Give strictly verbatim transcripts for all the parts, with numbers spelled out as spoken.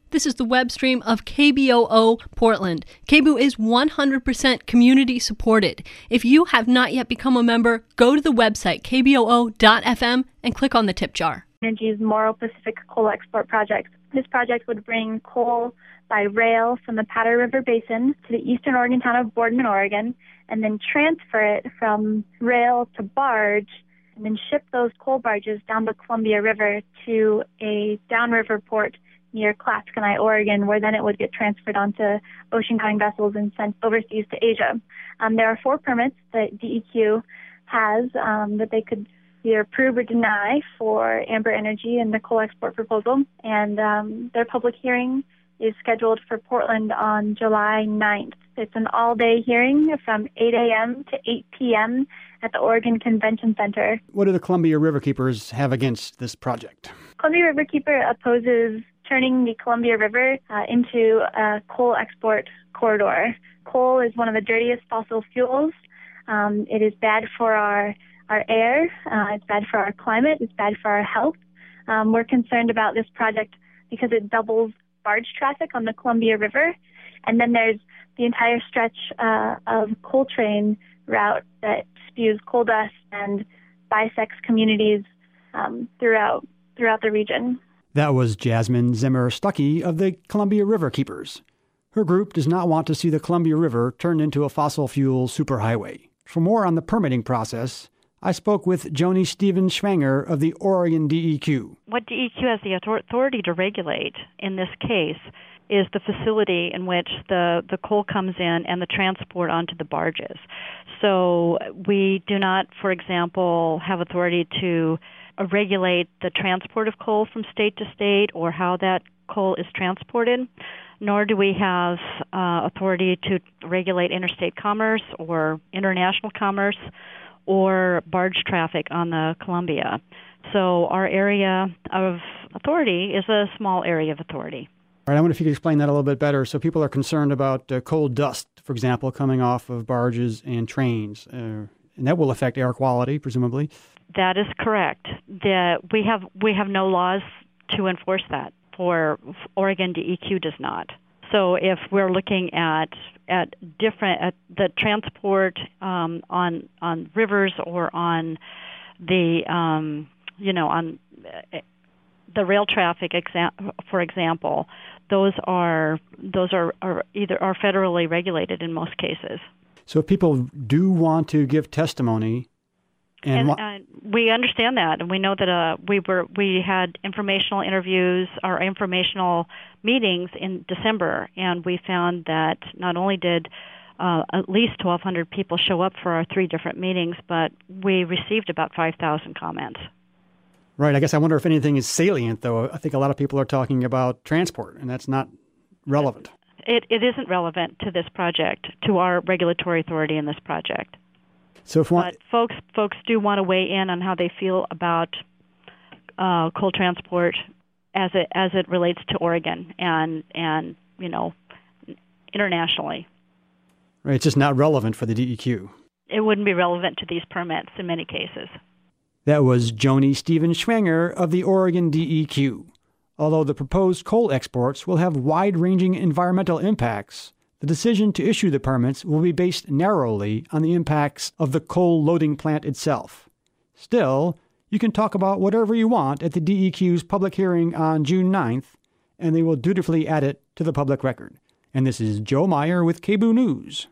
This is the web stream of K B O O Portland. K B O O is one hundred percent community supported. If you have not yet become a member, go to the website k b o o dot f m and click on the tip jar. Energy's Morrow Pacific Coal Export Project. This project would bring coal by rail from the Powder River Basin to the eastern Oregon town of Boardman, Oregon, and then transfer it from rail to barge, and then ship those coal barges down the Columbia River to a downriver port near Clatskanie, Oregon, where then it would get transferred onto ocean-going vessels and sent overseas to Asia. Um, there are four permits that D E Q has um, that they could either approve or deny for Amber Energy and the coal export proposal, and um, their public hearing is scheduled for Portland on July ninth. It's an all-day hearing from eight a.m. to eight p.m. at the Oregon Convention Center. What do the Columbia Riverkeepers have against this project? Columbia Riverkeeper opposes turning the Columbia River uh, into a coal export corridor. Coal is one of the dirtiest fossil fuels. Um, it is bad for our, our air. Uh, it's bad for our climate. It's bad for our health. Um, we're concerned about this project because it doubles barge traffic on the Columbia River. And then there's the entire stretch uh, of coal train route that spews coal dust and bisects communities um, throughout throughout the region. That was Jasmine Zimmer-Stuckey of the Columbia Riverkeepers. Her group does not want to see the Columbia River turned into a fossil fuel superhighway. For more on the permitting process, I spoke with Joni Stevens-Schwanger of the Oregon D E Q. What D E Q has the authority to regulate in this case is the facility in which the, the coal comes in and the transport onto the barges. So we do not, for example, have authority to regulate the transport of coal from state to state or how that coal is transported, nor do we have uh, authority to regulate interstate commerce or international commerce or barge traffic on the Columbia. So our area of authority is a small area of authority. All right, I wonder if you could explain that a little bit better. So people are concerned about uh, coal dust, for example, coming off of barges and trains, uh, and that will affect air quality, presumably. That is correct. The, we have we have no laws to enforce that. For Oregon, D E Q does not. So if we're looking at at different at the transport um, on on rivers or on the um, you know on the rail traffic, exa- for example, those are those are, are either are federally regulated in most cases. So if people do want to give testimony, and, and wa- uh, we understand that, and we know that uh, we were we had informational interviews or informational meetings in December, and we found that not only did uh, at least twelve hundred people show up for our three different meetings, but we received about five thousand comments. Right. I guess I wonder if anything is salient, though. I think a lot of people are talking about transport, and that's not relevant. It, it isn't relevant to this project, to our regulatory authority in this project. So if one, but folks folks do want to weigh in on how they feel about uh, coal transport as it as it relates to Oregon and and you know internationally. Right, it's just not relevant for the D E Q. It wouldn't be relevant to these permits in many cases. That was Joni Stevens-Schwanger of the Oregon D E Q. Although the proposed coal exports will have wide-ranging environmental impacts, the decision to issue the permits will be based narrowly on the impacts of the coal loading plant itself. Still, you can talk about whatever you want at the D E Q's public hearing on June ninth, and they will dutifully add it to the public record. And this is Joe Meyer with K B O O News.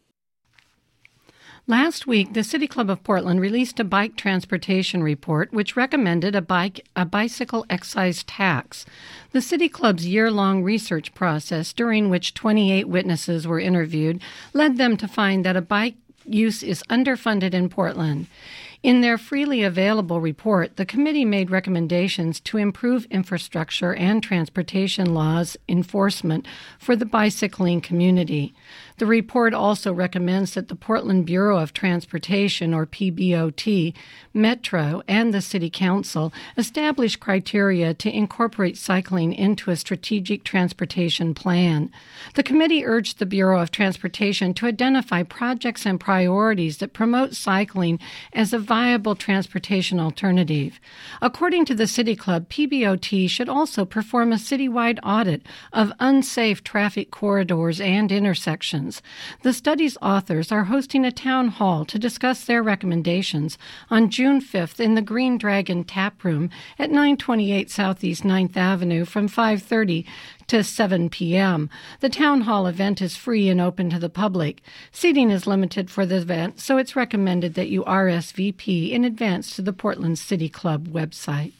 Last week, the City Club of Portland released a bike transportation report which recommended a bike a bicycle excise tax. The City Club's year-long research process, during which twenty-eight witnesses were interviewed, led them to find that a bike use is underfunded in Portland. In their freely available report, the committee made recommendations to improve infrastructure and transportation laws enforcement for the bicycling community. The report also recommends that the Portland Bureau of Transportation, or P B O T, Metro, and the City Council establish criteria to incorporate cycling into a strategic transportation plan. The committee urged the Bureau of Transportation to identify projects and priorities that promote cycling as a viable transportation alternative. According to the City Club, P B O T should also perform a citywide audit of unsafe traffic corridors and intersections. The study's authors are hosting a town hall to discuss their recommendations on June fifth in the Green Dragon Tap Room at nine twenty-eight Southeast ninth Avenue from five thirty to seven p.m. The town hall event is free and open to the public. Seating is limited for the event, so it's recommended that you R S V P in advance to the Portland City Club website.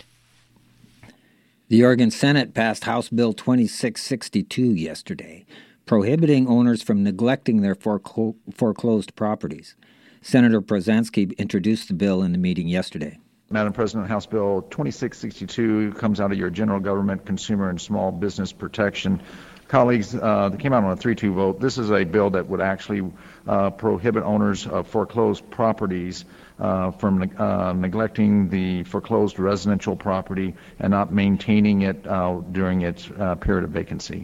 The Oregon Senate passed House Bill twenty-six sixty-two yesterday, prohibiting owners from neglecting their foreclo- foreclosed properties. Senator Prozansky introduced the bill in the meeting yesterday. Madam President, House Bill twenty-six sixty-two comes out of your General Government, Consumer, and Small Business Protection. Colleagues, uh, that came out on a three two vote. This is a bill that would actually uh, prohibit owners of foreclosed properties uh, from uh, neglecting the foreclosed residential property and not maintaining it uh, during its uh, period of vacancy.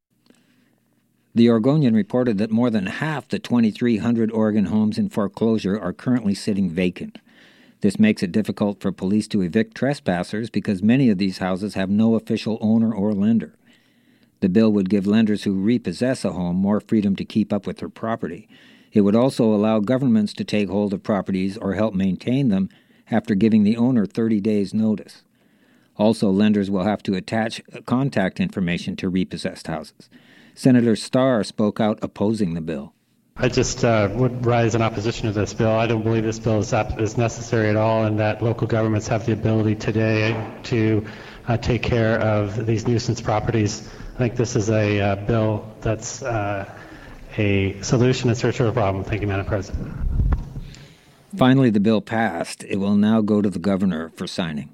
The Oregonian reported that more than half the twenty-three hundred Oregon homes in foreclosure are currently sitting vacant. This makes it difficult for police to evict trespassers because many of these houses have no official owner or lender. The bill would give lenders who repossess a home more freedom to keep up with their property. It would also allow governments to take hold of properties or help maintain them after giving the owner thirty days' notice. Also, lenders will have to attach contact information to repossessed houses. Senator Starr spoke out opposing the bill. I just uh, would rise in opposition to this bill. I don't believe this bill is, is necessary at all, and that local governments have the ability today to uh, take care of these nuisance properties. I think this is a uh, bill that's uh, a solution in search of a problem. Thank you, Madam President. Finally, the bill passed. It will now go to the governor for signing.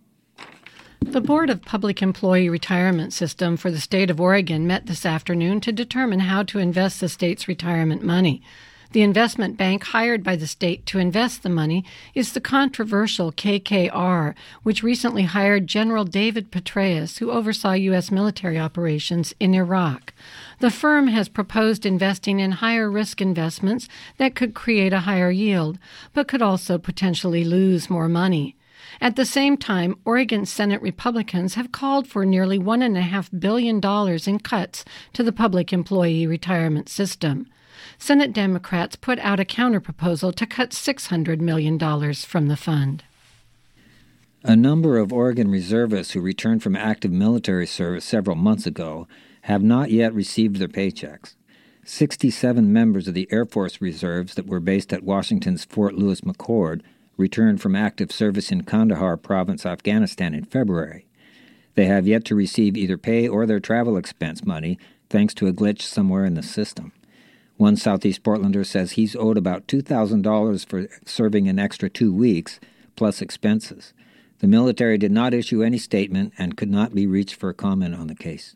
The Board of Public Employee Retirement System for the state of Oregon met this afternoon to determine how to invest the state's retirement money. The investment bank hired by the state to invest the money is the controversial K K R, which recently hired General David Petraeus, who oversaw U S military operations in Iraq. The firm has proposed investing in higher-risk investments that could create a higher yield, but could also potentially lose more money. At the same time, Oregon Senate Republicans have called for nearly one point five billion dollars in cuts to the public employee retirement system. Senate Democrats put out a counterproposal to cut six hundred million dollars from the fund. A number of Oregon reservists who returned from active military service several months ago have not yet received their paychecks. sixty-seven members of the Air Force Reserves that were based at Washington's Fort Lewis-McChord returned from active service in Kandahar Province, Afghanistan in February. They have yet to receive either pay or their travel expense money, thanks to a glitch somewhere in the system. One Southeast Portlander says he's owed about two thousand dollars for serving an extra two weeks, plus expenses. The military did not issue any statement and could not be reached for comment on the case.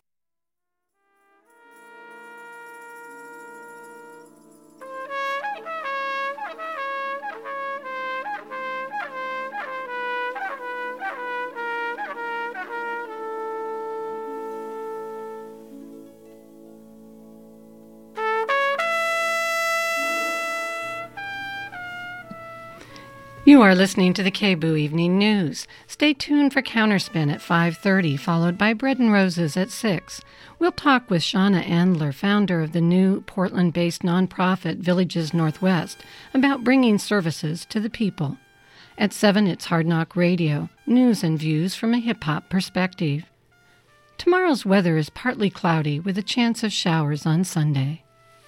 You are listening to the K B O O Evening News. Stay tuned for Counterspin at five thirty, followed by Bread and Roses at six. We'll talk with Shauna Andler, founder of the new Portland-based nonprofit Villages Northwest, about bringing services to the people. At seven, it's Hard Knock Radio, news and views from a hip-hop perspective. Tomorrow's weather is partly cloudy with a chance of showers on Sunday.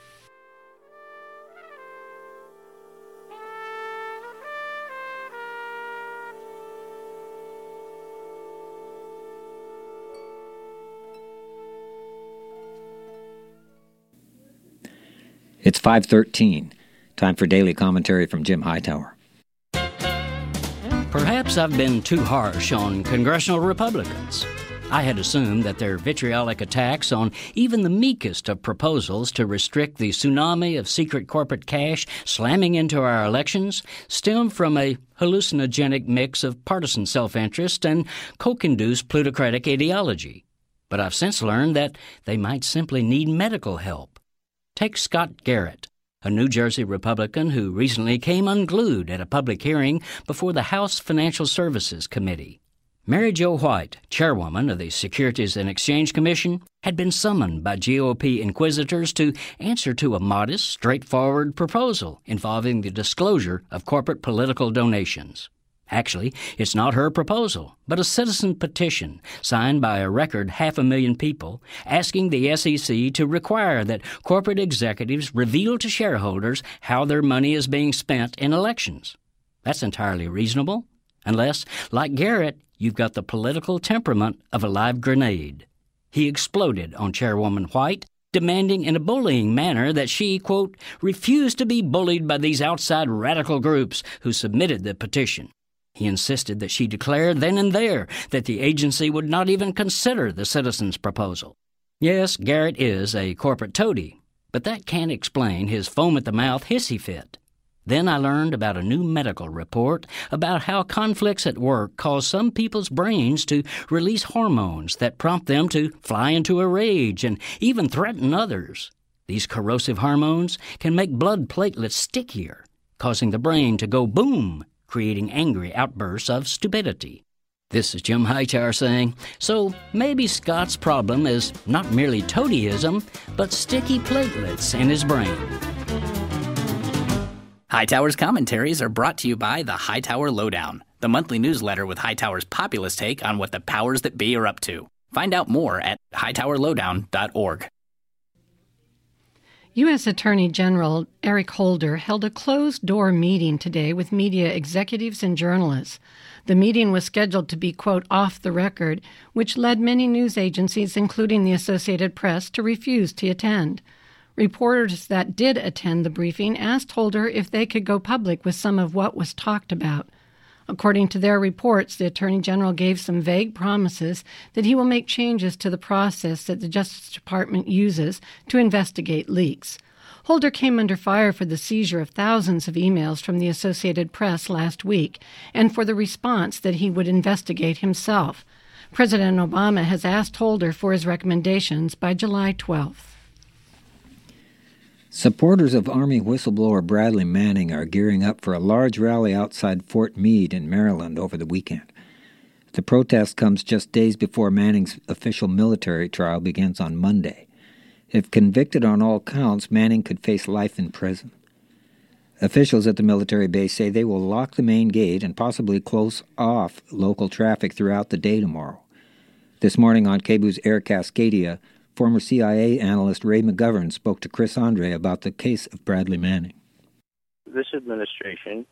It's five thirteen. Time for daily commentary from Jim Hightower. Perhaps I've been too harsh on congressional Republicans. I had assumed that their vitriolic attacks on even the meekest of proposals to restrict the tsunami of secret corporate cash slamming into our elections stem from a hallucinogenic mix of partisan self-interest and Koch-induced plutocratic ideology. But I've since learned that they might simply need medical help. Take Scott Garrett, a New Jersey Republican who recently came unglued at a public hearing before the House Financial Services Committee. Mary Jo White, chairwoman of the Securities and Exchange Commission, had been summoned by G O P inquisitors to answer to a modest, straightforward proposal involving the disclosure of corporate political donations. Actually, it's not her proposal, but a citizen petition signed by a record half a million people asking the S E C to require that corporate executives reveal to shareholders how their money is being spent in elections. That's entirely reasonable, unless, like Garrett, you've got the political temperament of a live grenade. He exploded on Chairwoman White, demanding in a bullying manner that she, quote, refuse to be bullied by these outside radical groups who submitted the petition. He insisted that she declare then and there that the agency would not even consider the citizens' proposal. Yes, Garrett is a corporate toady, but that can't explain his foam-at-the-mouth hissy fit. Then I learned about a new medical report about how conflicts at work cause some people's brains to release hormones that prompt them to fly into a rage and even threaten others. These corrosive hormones can make blood platelets stickier, causing the brain to go boom, creating angry outbursts of stupidity. This is Jim Hightower saying, so maybe Scott's problem is not merely toadyism, but sticky platelets in his brain. Hightower's commentaries are brought to you by the Hightower Lowdown, the monthly newsletter with Hightower's populist take on what the powers that be are up to. Find out more at hightower lowdown dot org. U S Attorney General Eric Holder held a closed-door meeting today with media executives and journalists. The meeting was scheduled to be, quote, off the record, which led many news agencies, including the Associated Press, to refuse to attend. Reporters that did attend the briefing asked Holder if they could go public with some of what was talked about. According to their reports, the Attorney General gave some vague promises that he will make changes to the process that the Justice Department uses to investigate leaks. Holder came under fire for the seizure of thousands of emails from the Associated Press last week and for the response that he would investigate himself. President Obama has asked Holder for his recommendations by July twelfth. Supporters of Army whistleblower Bradley Manning are gearing up for a large rally outside Fort Meade in Maryland over the weekend. The protest comes just days before Manning's official military trial begins on Monday. If convicted on all counts, Manning could face life in prison. Officials at the military base say they will lock the main gate and possibly close off local traffic throughout the day tomorrow. This morning on K B O's Air Cascadia, former C I A analyst Ray McGovern spoke to Chris Andre about the case of Bradley Manning. This administration,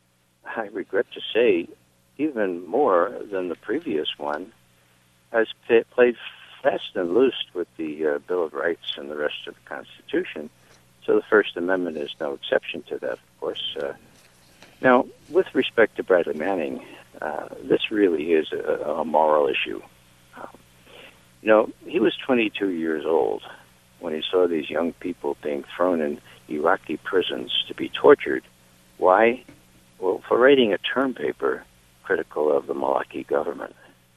I regret to say, even more than the previous one, has p- played fast and loose with the uh, Bill of Rights and the rest of the Constitution. So the First Amendment is no exception to that, of course. Uh, now, with respect to Bradley Manning, uh, this really is a, a moral issue. Um, you know, he was twenty-two years old when he saw these young people being thrown in Iraqi prisons to be tortured. Why? Well, for writing a term paper critical of the Malaki government.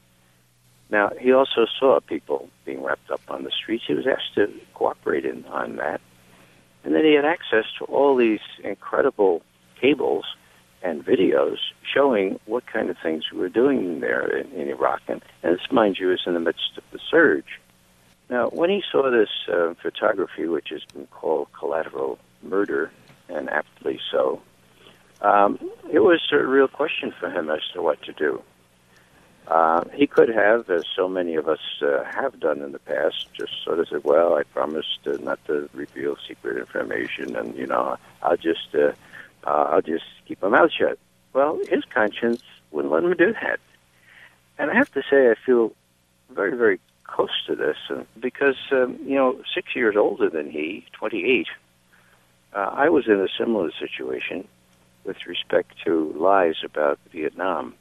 Now, he also saw people being wrapped up on the streets. He was asked to cooperate in, on that. And then he had access to all these incredible cables and videos showing what kind of things we were doing there in, in Iraq. And, and this, mind you, is in the midst of the surge. Now, when he saw this uh, photography, which has been called collateral murder, and aptly so, um, it was a real question for him as to what to do. Uh, he could have, as so many of us uh, have done in the past, just sort of said, well, I promised uh, not to reveal secret information, and, you know, I'll just uh, uh, I'll just keep my mouth shut. Well, his conscience wouldn't let him do that. And I have to say I feel very, very close to this, uh, because, um, you know, six years older than he, twenty-eight, uh, I was in a similar situation with respect to lies about Vietnam.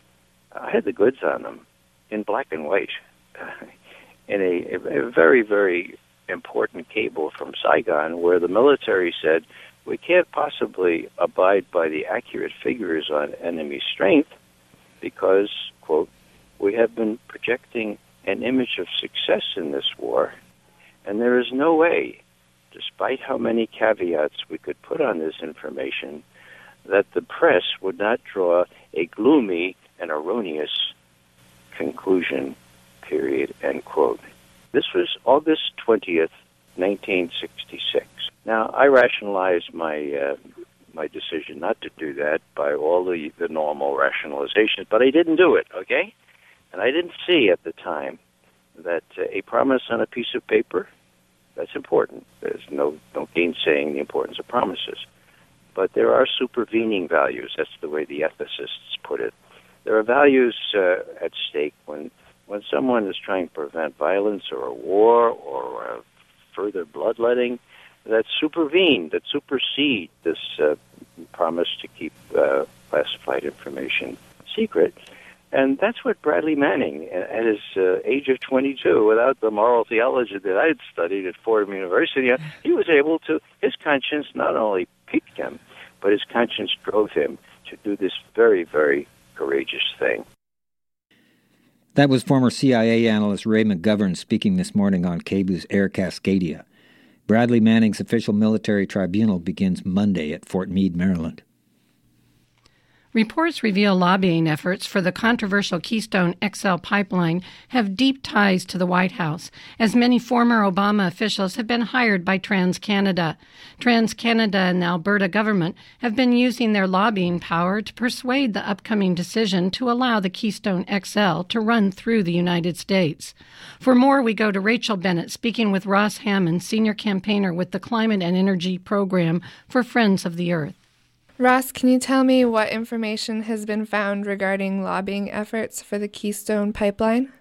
I had the goods on them in black and white in a, a very, very important cable from Saigon where the military said, we can't possibly abide by the accurate figures on enemy strength because, quote, we have been projecting an image of success in this war, and there is no way despite how many caveats we could put on this information, that the press would not draw a gloomy and erroneous conclusion, period, end quote. This was August twentieth, nineteen sixty-six. Now, I rationalized my uh, my decision not to do that by all the, the normal rationalizations, but I didn't do it, okay? And I didn't see at the time that uh, a promise on a piece of paper, that's important. There's no, no gainsaying the importance of promises. But there are supervening values. That's the way the ethicists put it. There are values uh, at stake when when someone is trying to prevent violence or a war or uh, further bloodletting that supervene, that supersede this uh, promise to keep uh, classified information secret. And that's what Bradley Manning, at his uh, age of twenty-two, without the moral theology that I had studied at Fordham University, he was able to, his conscience not only piqued him, but his conscience drove him to do this very, very courageous thing. That was former C I A analyst Ray McGovern speaking this morning on K B O's Air Cascadia. Bradley Manning's official military tribunal begins Monday at Fort Meade, Maryland. Reports reveal lobbying efforts for the controversial Keystone X L pipeline have deep ties to the White House, as many former Obama officials have been hired by TransCanada. TransCanada and the Alberta government have been using their lobbying power to persuade the upcoming decision to allow the Keystone X L to run through the United States. For more, we go to Rachel Bennett speaking with Ross Hammond, senior campaigner with the Climate and Energy Program for Friends of the Earth. Ross, can you tell me what information has been found regarding lobbying efforts for the Keystone Pipeline?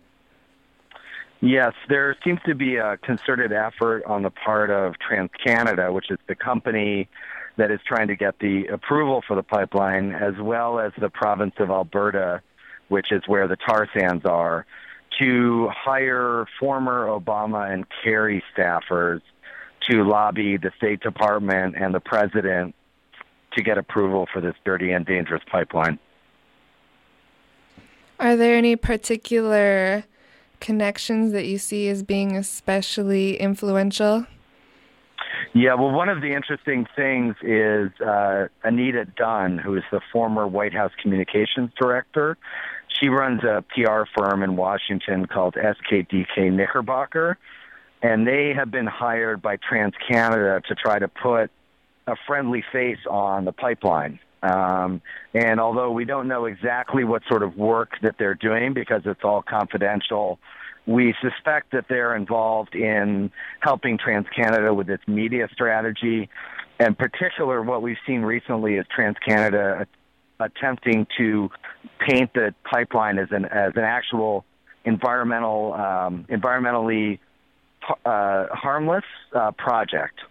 Yes, there seems to be a concerted effort on the part of TransCanada, which is the company that is trying to get the approval for the pipeline, as well as the province of Alberta, which is where the tar sands are, to hire former Obama and Kerry staffers to lobby the State Department and the President to get approval for this dirty and dangerous pipeline. Are there any particular connections that you see as being especially influential? Yeah, well, one of the interesting things is uh, Anita Dunn, who is the former White House communications director. She runs a P R firm in Washington called S K D K Knickerbocker, and they have been hired by TransCanada to try to put a friendly face on the pipeline. Um, and although we don't know exactly what sort of work that they're doing because it's all confidential, we suspect that they're involved in helping TransCanada with its media strategy. In particular, what we've seen recently is TransCanada attempting to paint the pipeline as an as an actual environmental, um, environmentally uh, harmless uh, project.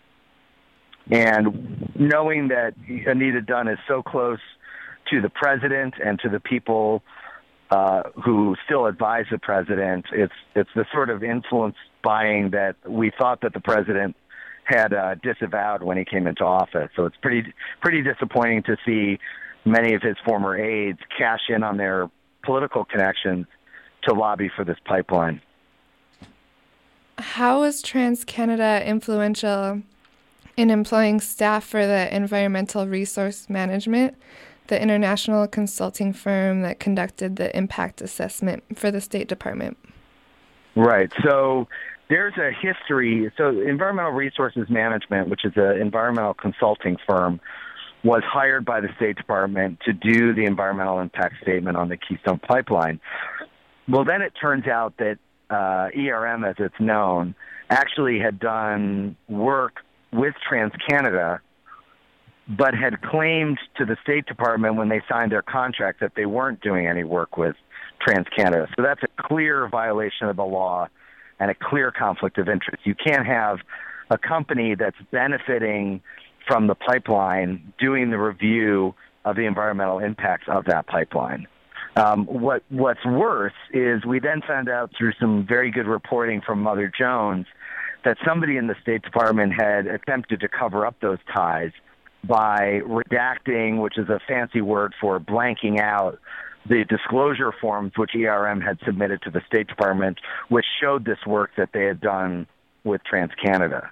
And knowing that Anita Dunn is so close to the president and to the people uh, who still advise the president, it's it's the sort of influence buying that we thought that the president had uh, disavowed when he came into office. So it's pretty pretty disappointing to see many of his former aides cash in on their political connections to lobby for this pipeline. How is TransCanada influential in employing staff for the Environmental Resource Management, the international consulting firm that conducted the impact assessment for the State Department? Right. So there's a history. So Environmental Resources Management, which is an environmental consulting firm, was hired by the State Department to do the environmental impact statement on the Keystone Pipeline. Well, then it turns out that uh, E R M, as it's known, actually had done work with TransCanada, but had claimed to the State Department when they signed their contract that they weren't doing any work with TransCanada. So that's a clear violation of the law and a clear conflict of interest. You can't have a company that's benefiting from the pipeline doing the review of the environmental impacts of that pipeline. Um, what What's worse is we then found out through some very good reporting from Mother Jones that somebody in the State Department had attempted to cover up those ties by redacting, which is a fancy word for blanking out, the disclosure forms which E R M had submitted to the State Department, which showed this work that they had done with TransCanada.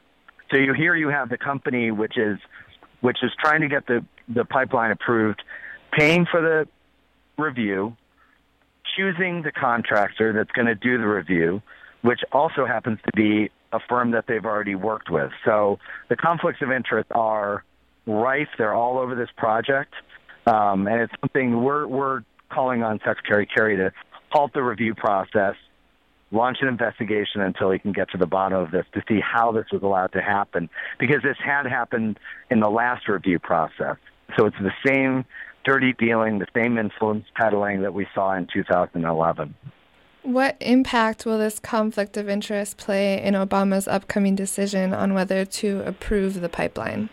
So you here you have the company which is which is trying to get the, the pipeline approved, paying for the review, choosing the contractor that's going to do the review, which also happens to be a firm that they've already worked with. So the conflicts of interest are rife. They're all over this project. Um, and it's something we're, we're calling on Secretary Kerry to halt the review process, launch an investigation until he can get to the bottom of this to see how this was allowed to happen, because this had happened in the last review process. So it's the same dirty dealing, the same influence peddling that we saw in two thousand eleven. What impact will this conflict of interest play in Obama's upcoming decision on whether to approve the pipeline?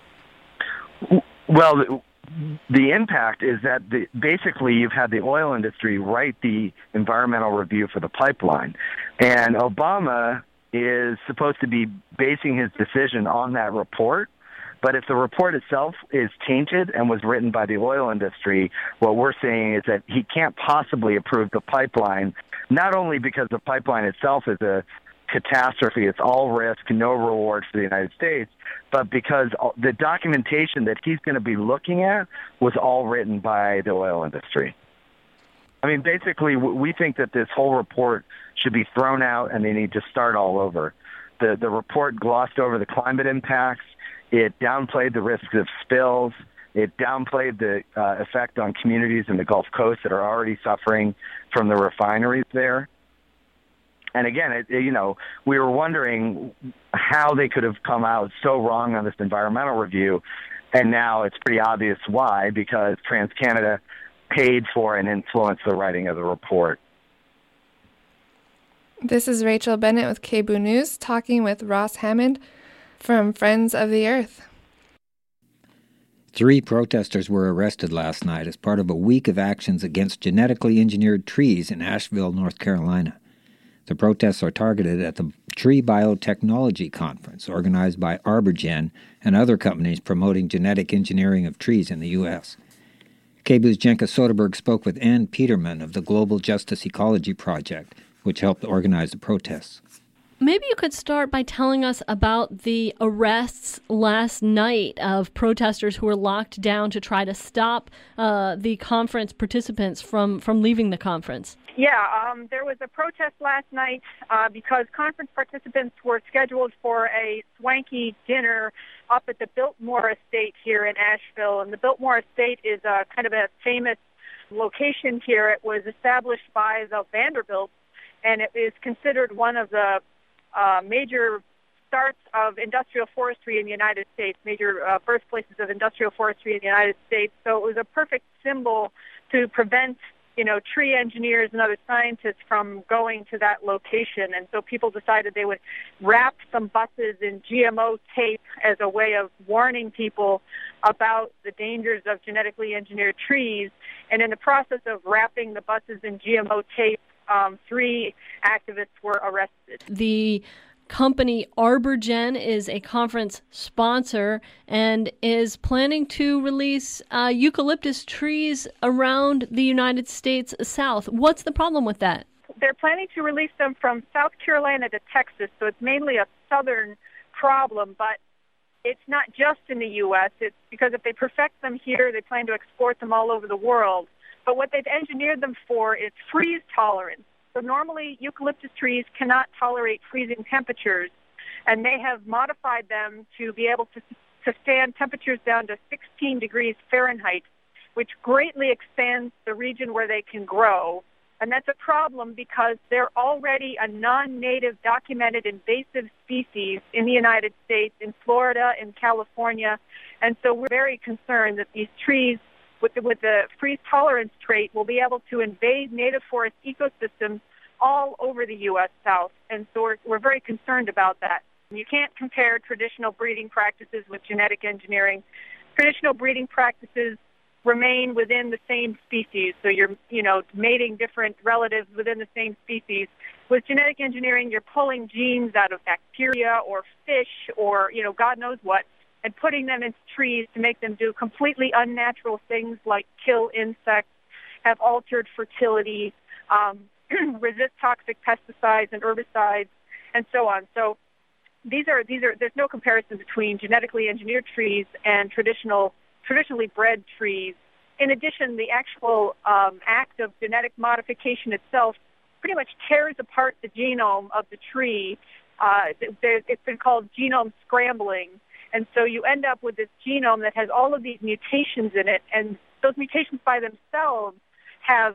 Well, the impact is that the, basically you've had the oil industry write the environmental review for the pipeline, and Obama is supposed to be basing his decision on that report. But if the report itself is tainted and was written by the oil industry, what we're saying is that he can't possibly approve the pipeline, not only because the pipeline itself is a catastrophe, it's all risk, no reward for the United States, but because the documentation that he's going to be looking at was all written by the oil industry. I mean, basically, we think that this whole report should be thrown out and they need to start all over. The, the report glossed over the climate impacts. It downplayed the risks of spills. It downplayed the uh, effect on communities in the Gulf Coast that are already suffering from the refineries there. And again, it, you know, we were wondering how they could have come out so wrong on this environmental review, and now it's pretty obvious why, because TransCanada paid for and influenced the writing of the report. This is Rachel Bennett with K B O O News, talking with Ross Hammond from Friends of the Earth. Three protesters were arrested last night as part of a week of actions against genetically engineered trees in Asheville, North Carolina. The protests are targeted at the Tree Biotechnology Conference, organized by ArborGen and other companies promoting genetic engineering of trees in the U S K B O O's Jenka Soderberg spoke with Ann Peterman of the Global Justice Ecology Project, which helped organize the protests. Maybe you could start by telling us about the arrests last night of protesters who were locked down to try to stop uh, the conference participants from, from leaving the conference. Yeah, um, there was a protest last night uh, because conference participants were scheduled for a swanky dinner up at the Biltmore Estate here in Asheville. And the Biltmore Estate is a kind of a famous location here. It was established by the Vanderbilts, and it is considered one of the uh, major starts of industrial forestry in the United States, major uh, birthplaces of industrial forestry in the United States. So it was a perfect symbol to prevent, you know, tree engineers and other scientists from going to that location. And so people decided they would wrap some buses in G M O tape as a way of warning people about the dangers of genetically engineered trees. And in the process of wrapping the buses in G M O tape, um, three activists were arrested. The company ArborGen is a conference sponsor and is planning to release uh, eucalyptus trees around the United States South. What's the problem with that? They're planning to release them from South Carolina to Texas, so it's mainly a southern problem, but it's not just in the U S It's because if they perfect them here, they plan to export them all over the world. But what they've engineered them for is freeze tolerance. So normally eucalyptus trees cannot tolerate freezing temperatures, and they have modified them to be able to, to stand temperatures down to sixteen degrees Fahrenheit, which greatly expands the region where they can grow. And that's a problem because they're already a non-native documented invasive species in the United States, in Florida, in California. And so we're very concerned that these trees with the, with the freeze tolerance trait will be able to invade native forest ecosystems all over the U S South. And so we're, we're very concerned about that. You can't compare traditional breeding practices with genetic engineering. Traditional breeding practices remain within the same species. So you're, you know, mating different relatives within the same species. With genetic engineering, you're pulling genes out of bacteria or fish or, you know, God knows what, and putting them into trees to make them do completely unnatural things like kill insects, have altered fertility, um, resist toxic pesticides and herbicides, and so on. So these are these are there's no comparison between genetically engineered trees and traditional traditionally bred trees. In addition, the actual um, act of genetic modification itself pretty much tears apart the genome of the tree. Uh, it's been called genome scrambling. And so you end up with this genome that has all of these mutations in it, and those mutations by themselves have...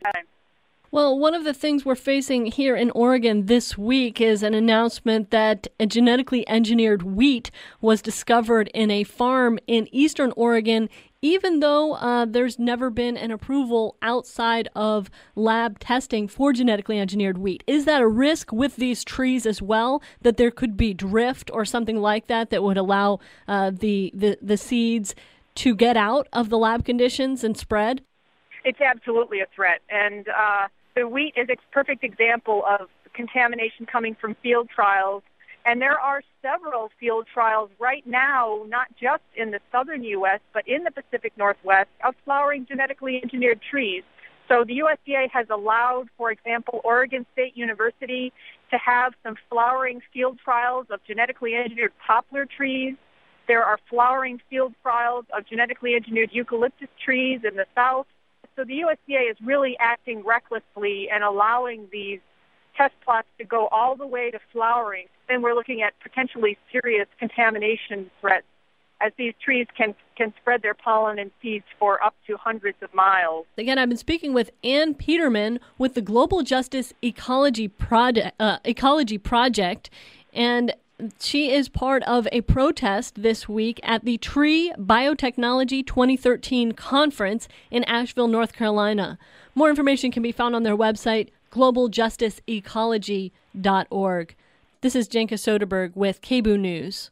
Well, one of the things we're facing here in Oregon this week is an announcement that a genetically engineered wheat was discovered in a farm in eastern Oregon, even though uh, there's never been an approval outside of lab testing for genetically engineered wheat. Is that a risk with these trees as well, that there could be drift or something like that that would allow uh, the, the, the seeds to get out of the lab conditions and spread? It's absolutely a threat. And uh, the wheat is a perfect example of contamination coming from field trials. And there are several field trials right now, not just in the southern U S, but in the Pacific Northwest, of flowering genetically engineered trees. So the U S D A has allowed, for example, Oregon State University to have some flowering field trials of genetically engineered poplar trees. There are flowering field trials of genetically engineered eucalyptus trees in the south. So the U S D A is really acting recklessly and allowing these test plots to go all the way to flowering. Then we're looking at potentially serious contamination threats, as these trees can, can spread their pollen and seeds for up to hundreds of miles. Again, I've been speaking with Ann Peterman with the Global Justice Ecology Project, uh, Ecology Project, and she is part of a protest this week at the Tree Biotechnology twenty thirteen conference in Asheville, North Carolina. More information can be found on their website, global justice ecology dot org. This is Jenka Soderberg with K B O O News.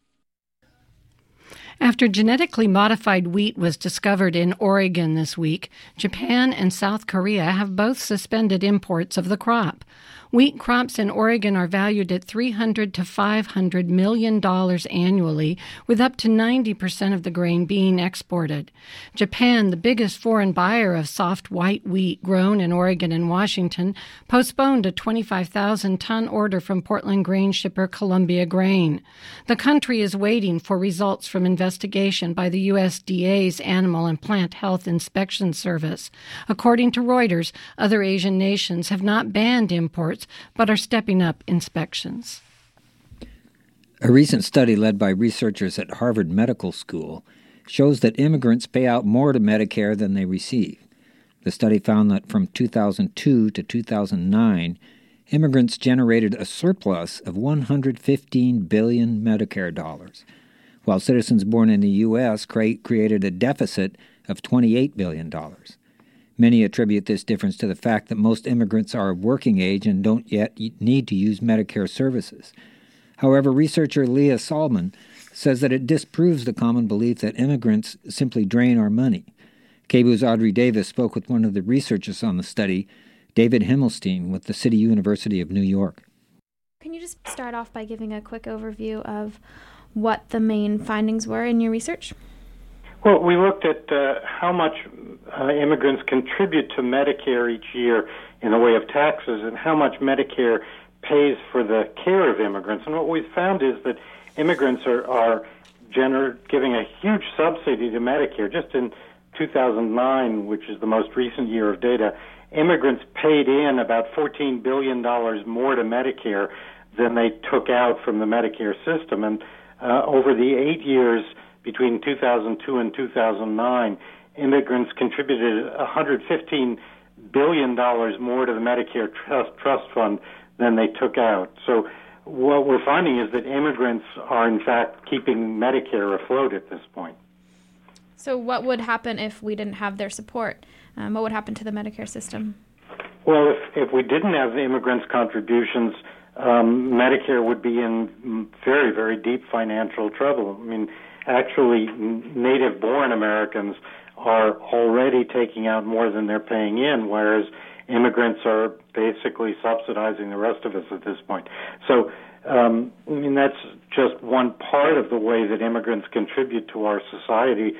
After genetically modified wheat was discovered in Oregon this week, Japan and South Korea have both suspended imports of the crop. Wheat crops in Oregon are valued at three hundred to five hundred million dollars annually, with up to ninety percent of the grain being exported. Japan, the biggest foreign buyer of soft white wheat grown in Oregon and Washington, postponed a twenty-five thousand ton order from Portland grain shipper Columbia Grain. The country is waiting for results from investigation by the U S D A's Animal and Plant Health Inspection Service. According to Reuters, other Asian nations have not banned imports, but are stepping up inspections. A recent study led by researchers at Harvard Medical School shows that immigrants pay out more to Medicare than they receive. The study found that from two thousand two to two thousand nine, immigrants generated a surplus of one hundred fifteen billion Medicare dollars, while citizens born in the U S cre- created a deficit of twenty-eight billion dollars. Many attribute this difference to the fact that most immigrants are of working age and don't yet need to use Medicare services. However, researcher Leah Salman says that it disproves the common belief that immigrants simply drain our money. K B O O's Audrey Davis spoke with one of the researchers on the study, David Himmelstein, with the City University of New York. Can you just start off by giving a quick overview of what the main findings were in your research? Well, we looked at uh, how much uh, immigrants contribute to Medicare each year in the way of taxes and how much Medicare pays for the care of immigrants. And what we've found is that immigrants are, are gener- giving a huge subsidy to Medicare. Just in two thousand nine, which is the most recent year of data, immigrants paid in about fourteen billion dollars more to Medicare than they took out from the Medicare system. And uh, over the eight years between two thousand two and two thousand nine, immigrants contributed one hundred fifteen billion dollars more to the Medicare Trust, Trust Fund than they took out. So what we're finding is that immigrants are, in fact, keeping Medicare afloat at this point. So what would happen if we didn't have their support? Um, what would happen to the Medicare system? Well, if, if we didn't have the immigrants' contributions, um, Medicare would be in very, very deep financial trouble. I mean, actually, native-born Americans are already taking out more than they're paying in, whereas immigrants are basically subsidizing the rest of us at this point. So, um, I mean, that's just one part of the way that immigrants contribute to our society.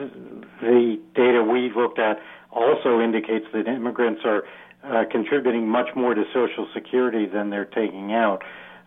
The data we've looked at also indicates that immigrants are uh, contributing much more to Social Security than they're taking out.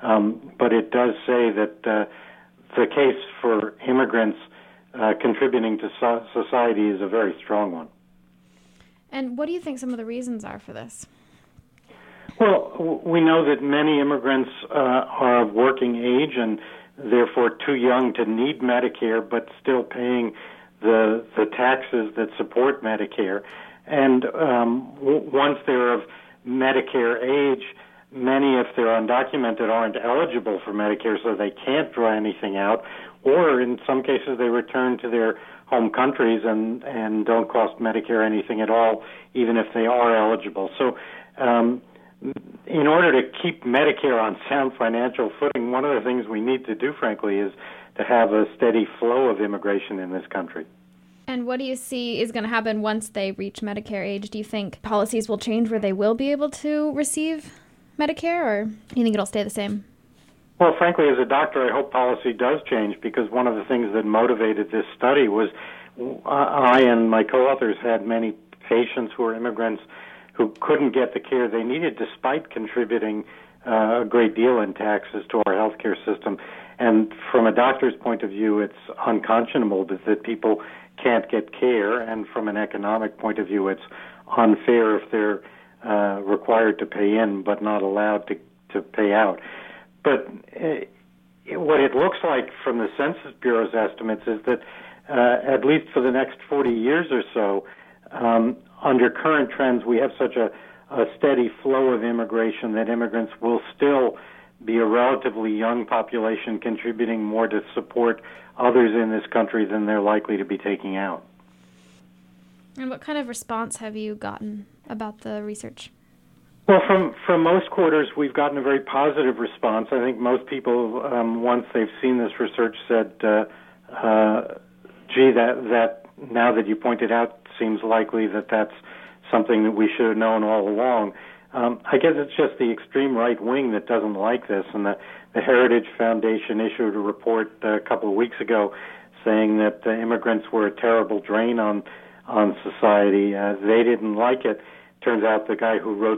Um, but it does say that uh, the case for immigrants uh, contributing to so- society is a very strong one. And what do you think some of the reasons are for this? Well, w- we know that many immigrants uh, are of working age and therefore too young to need Medicare, but still paying the the taxes that support Medicare. And um, w- once they're of Medicare age, many, if they're undocumented, aren't eligible for Medicare, so they can't draw anything out. Or in some cases, they return to their home countries and, and don't cost Medicare anything at all, even if they are eligible. So um, in order to keep Medicare on sound financial footing, one of the things we need to do, frankly, is to have a steady flow of immigration in this country. And what do you see is going to happen once they reach Medicare age? Do you think policies will change where they will be able to receive Medicare, or do you think it'll stay the same? Well, frankly, as a doctor, I hope policy does change, because one of the things that motivated this study was I and my co-authors had many patients who were immigrants who couldn't get the care they needed despite contributing uh, a great deal in taxes to our healthcare system. And from a doctor's point of view, it's unconscionable that, that people can't get care, and from an economic point of view, it's unfair if they're uh, required to pay in but not allowed to, to pay out. But uh, what it looks like from the Census Bureau's estimates is that uh, at least for the next forty years or so, um, under current trends, we have such a, a steady flow of immigration that immigrants will still be a relatively young population contributing more to support others in this country than they're likely to be taking out. And what kind of response have you gotten about the research? Well, from from most quarters, we've gotten a very positive response. I think most people, um, once they've seen this research, said, uh, uh, gee, that, that now that you pointed out, seems likely that that's something that we should have known all along. Um, I guess it's just the extreme right wing that doesn't like this, and the, the Heritage Foundation issued a report uh, a couple of weeks ago saying that uh, immigrants were a terrible drain on on society. Uh, they didn't like it. Turns out the guy who wrote